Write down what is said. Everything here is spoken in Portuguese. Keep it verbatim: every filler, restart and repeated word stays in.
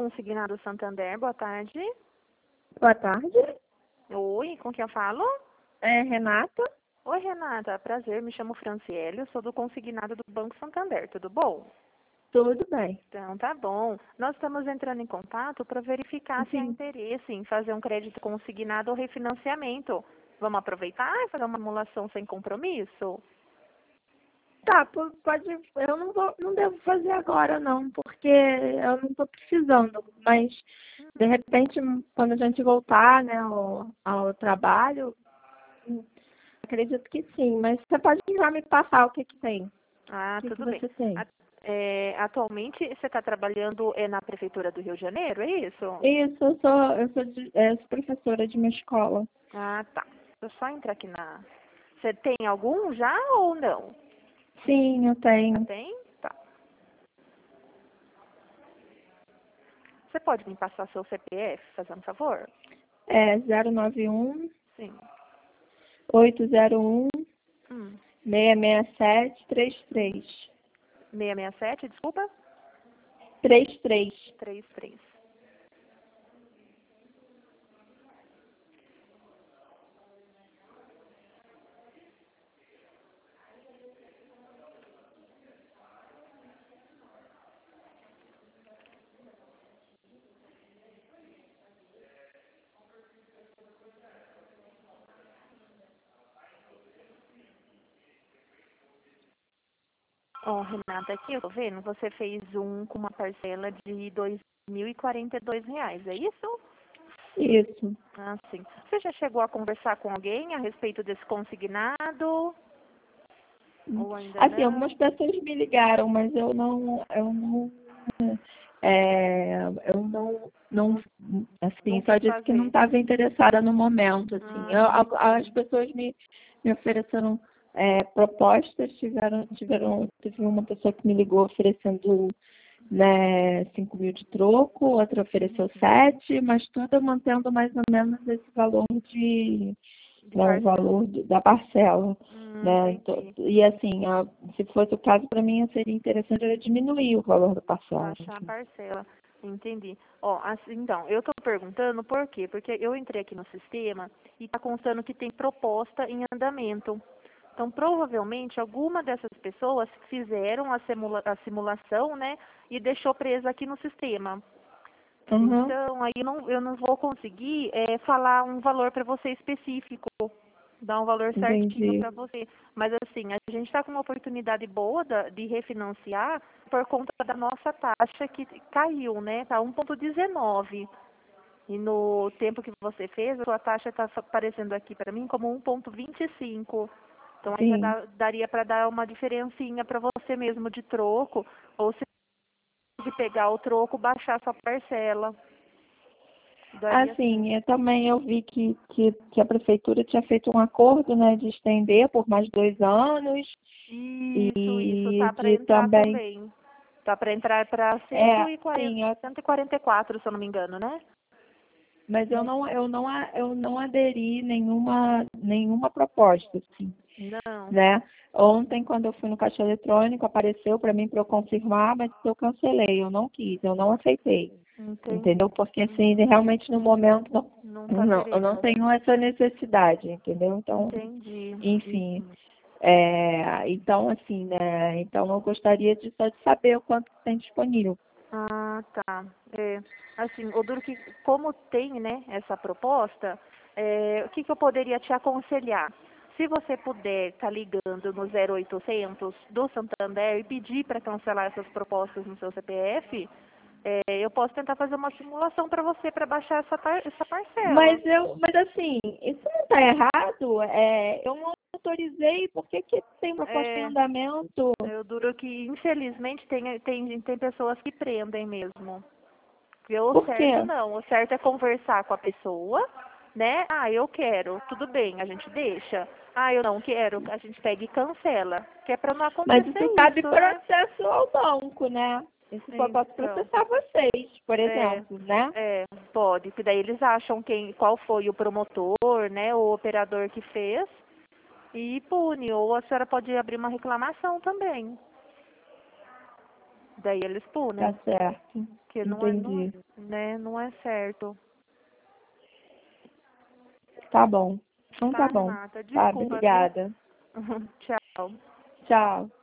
Consignado Santander, boa tarde. Boa tarde. Oi, com quem eu falo? É Renata. Oi, Renata, prazer, me chamo Franciele, eu sou do Consignado do Banco Santander, tudo bom? Tudo bem. Então, tá bom. Nós estamos entrando em contato para verificar se há Sim. interesse em fazer um crédito consignado ou refinanciamento. Vamos aproveitar e fazer uma simulação sem compromisso? Tá, po- pode. Eu não vou, não devo fazer agora não, porque eu não estou precisando. Mas de repente, quando a gente voltar, né, ao, ao trabalho, hum, acredito que sim. Mas você pode já me passar o que que tem? O Ah, que que tudo bem. você tem? A- é, atualmente você está trabalhando é, na Prefeitura do Rio de Janeiro, é isso? Isso, eu sou, eu sou, de- é, sou professora de uma escola. Ah, tá. Deixa eu só entrar aqui na... Você tem algum já ou não? Sim, eu tenho. Tem? Tá. Você pode me passar seu C P F, fazendo favor? É zero nove um Sim. oito zero um Hum. seis seis sete três três. seiscentos e sessenta e sete, desculpa? Três três. trinta e três. Ó, Renata, aqui eu tô vendo, você fez um com uma parcela de dois mil e quarenta e dois reais, é isso? Isso. Ah, sim. Você já chegou a conversar com alguém a respeito desse consignado? Ou ainda Assim, algumas não? pessoas me ligaram, mas eu não, eu não, é, eu não, não, Não assim, só quis disse que não fazer. estava interessada no momento, assim. Ah, Eu, a- as entendi. pessoas me, me ofereceram é, propostas, tiveram, tiveram, teve uma pessoa que me ligou oferecendo, né, cinco mil de troco, outra ofereceu sete, mas tudo mantendo mais ou menos esse valor de De né, o parcela. valor do- da parcela. Hum, Né? Então, entendi. e assim, a- se fosse o caso, para mim seria interessante era diminuir o valor da parcela. Baixar a Assim. parcela. Entendi. Ó, assim, então, eu estou perguntando por quê? Porque eu entrei aqui no sistema e está constando que tem proposta em andamento. Então, provavelmente, alguma dessas pessoas fizeram a, simula a simulação, né, e deixou presa aqui no sistema. Uhum, Então, aí eu não, eu não vou conseguir é, falar um valor para você específico, dar um valor certinho entendi. para você. Mas assim, a gente está com uma oportunidade boa da- de refinanciar por conta da nossa taxa que caiu, né? Tá um vírgula dezenove. E no tempo que você fez, a sua taxa está aparecendo aqui para mim como um vírgula vinte e cinco. Então aí já Sim. dá- daria para dar uma diferencinha para você mesmo de troco, ou se de pegar o troco, baixar sua parcela. Daria sim. Assim, eu também eu vi que, que, que a prefeitura tinha feito um acordo, né, de estender por mais dois anos Isso, isso, e tá para de entrar também, também. Tá para entrar para é, cento e quarenta, sim, eu- cento e quarenta e quatro, se eu não me engano, né? mas eu não, eu não, a- eu não aderi nenhuma, nenhuma proposta, assim. Não, Né? Ontem, quando eu fui no caixa eletrônico, apareceu para mim para eu confirmar, mas eu cancelei, eu não quis, eu não aceitei, entendi. entendeu? Porque assim, Uhum. realmente no momento não, Não tá não, eu não querendo. tenho essa necessidade, entendeu? Então, Entendi. enfim, é, então assim, né? Então eu gostaria de só de saber o quanto tem disponível. Ah, tá. É, assim, o duro que, como tem, né, essa proposta, é, o que, que eu poderia te aconselhar? Se você puder estar ligando no zero oitocentos do Santander e pedir para cancelar essas propostas no seu C P F, é, eu posso tentar fazer uma simulação para você para baixar essa, par- essa parcela. Mas eu, mas assim, isso não está errado. É, eu não autorizei, por que, que tem proposta em É, andamento? eu duro que, infelizmente, tem, tem, tem pessoas que prendem mesmo. Porque o Por quê? certo não, o certo é conversar com a pessoa, né? Ah, eu quero, tudo bem, a gente deixa. Ah, eu não quero, a gente pega e cancela. Que é para não Mas acontecer isso cabe isso, né? processo ao banco, né? Isso só pode Então, processar vocês, por é, exemplo, né? é, pode, que daí eles acham quem, qual foi o promotor, né, o operador que fez e pune. Ou a senhora pode abrir uma reclamação também. Daí eles punem. Tá certo. Que não é, não, Entendi. né, não é certo. Tá bom. Então Tá, tá bom. Renata? Tá, Desculpa, viu? obrigada. Tchau. Tchau.